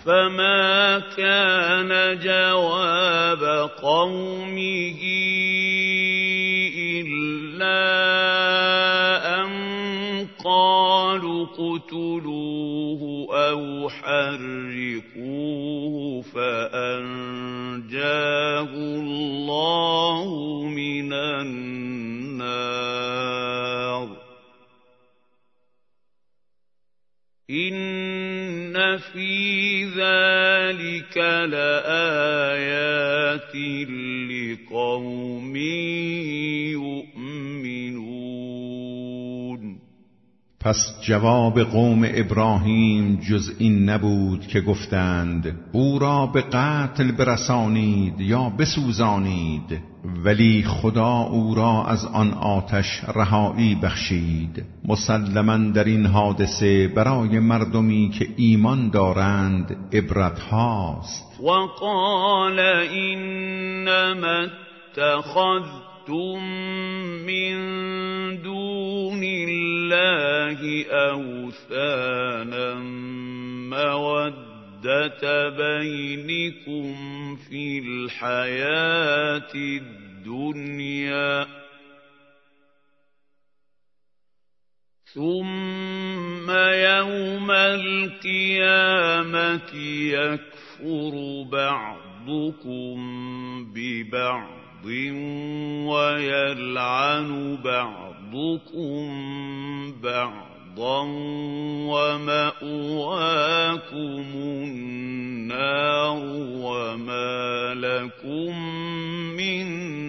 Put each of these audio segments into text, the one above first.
فما كان جواب قومه إلا أن قالوا اقتلوه أو حرقوه فأنجاه الله من النار إن في ذلك لآيات لقوم يؤمنون. پس جواب قوم ابراهیم جز این نبود که گفتند او را به قتل برسانید یا بسوزانید، ولی خدا او را از آن آتش رهایی بخشید. مسلماً در این حادثه برای مردمی که ایمان دارند عبرت هاست. وقال انما اتخذتم من دون الله اوثانا مودة بينكم في الحياة الدنيا ثم يوم القيامة يكفر بعضكم ببعض ويلعن بعضكم بعضا ومأواكم النار وما لكم من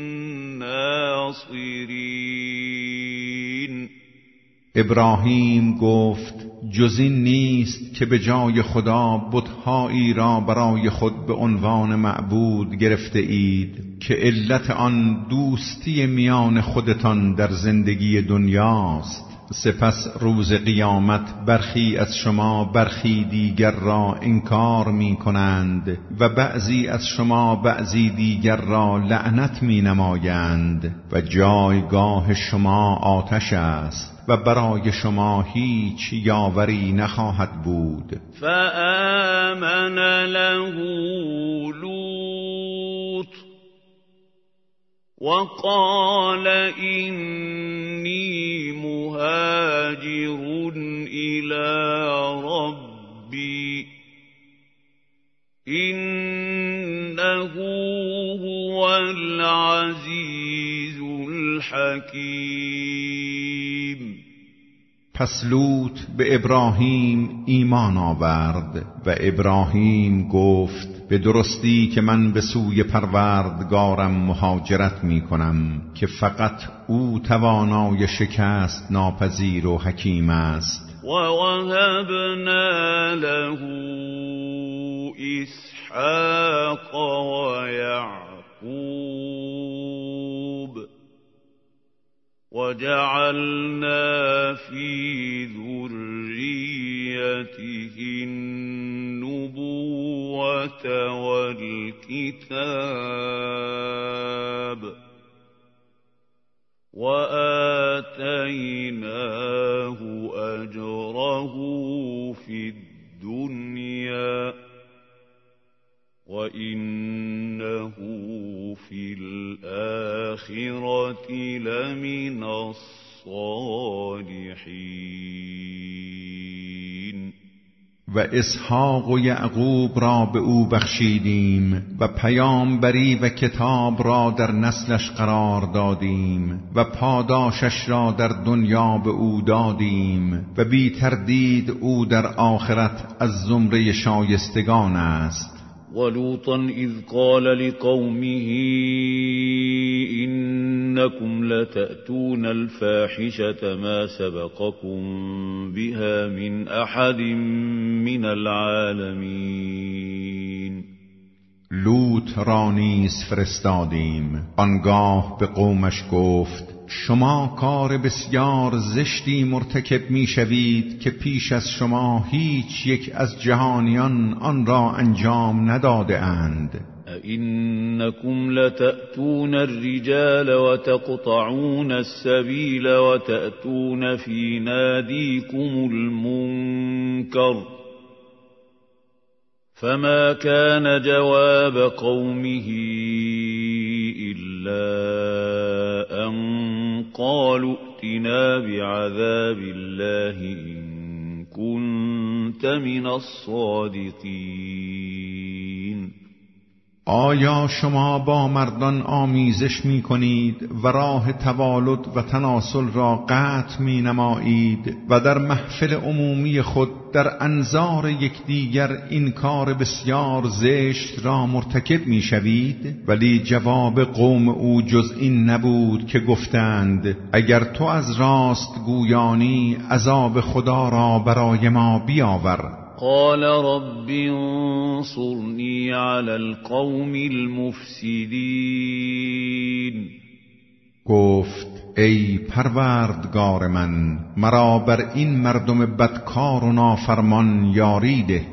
ناصرين. ابراهیم گفت جز این نیست که به جای خدا بت‌هایی را برای خود به عنوان معبود گرفته اید که علت آن دوستی میان خودتان در زندگی دنیاست. سپس روز قیامت برخی از شما برخی دیگر را انکار می کنند و بعضی از شما بعضی دیگر را لعنت می نمایند و جایگاه شما آتش است و برای شما هیچ یاوری نخواهد بود. فآمن له لوط وقال إني مهاجر إلى ربي إنه هو العزيز الحكيم. پس لوط به ابراهیم ایمان آورد و ابراهیم گفت به درستی که من به سوی پروردگارم مهاجرت می کنم که فقط او توانای شکست ناپذیر و حکیم است. و وهبنا له اسحاق و یعقوب وجعلنا في ذريته النبوة والكتاب وآتيناه أجره في الدنيا وإنه في الآخرة لمن الصالحين. و اسحاق و یعقوب را به او بخشیدیم و پیامبری و کتاب را در نسلش قرار دادیم و پاداشش را در دنیا به او دادیم و بی تردید او در آخرت از زمره شایستگان است. ولوطا اذ قال لقومه إنكم لتأتون الفاحشة ما سبقكم بها من أحد من العالمين. لوط را نیز فرستادیم. آنگاه به قومش گفت شما کار بسیار زشتی مرتکب می شوید که پیش از شما هیچ یک از جهانیان آن را انجام نداده اند. أئنكم لتأتون الرجال وتقطعون السبيل وتأتون في ناديكم المنكر فما كان جواب قومه إلا أن قالوا ائتنا بعذاب الله إن كنت من الصادقين. آیا شما با مردان آمیزش می کنید و راه توالد و تناسل را قطع می نمایید و در محفل عمومی خود در انظار یکدیگر این کار بسیار زشت را مرتکب می شوید؟ ولی جواب قوم او جز این نبود که گفتند اگر تو از راست گویانی عذاب خدا را برای ما بیاور. قال رب انصرني على القوم المفسدين. گفت ای پروردگار من مرا بر این مردم بدکار و نافرمان یاری ده.